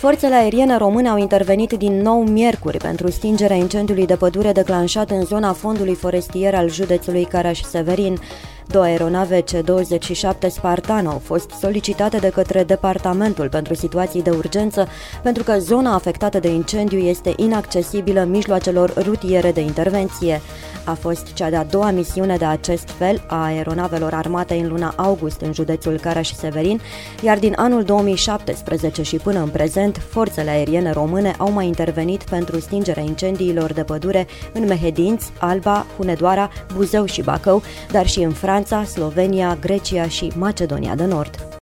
Forțele aeriene române au intervenit din nou miercuri pentru stingerea incendiului de pădure declanșat în zona fondului forestier al județului Caraș-Severin. 2 aeronave C-27 Spartan au fost solicitate de către Departamentul pentru Situații de Urgență pentru că zona afectată de incendiu este inaccesibilă mijloacelor rutiere de intervenție. A fost cea de-a doua misiune de acest fel a aeronavelor armate în luna august în județul Caraș-Severin, iar din anul 2017 și până în prezent, forțele aeriene române au mai intervenit pentru stingerea incendiilor de pădure în Mehedinți, Alba, Hunedoara, Buzău și Bacău, dar și în Franța, Slovenia, Grecia și Macedonia de Nord.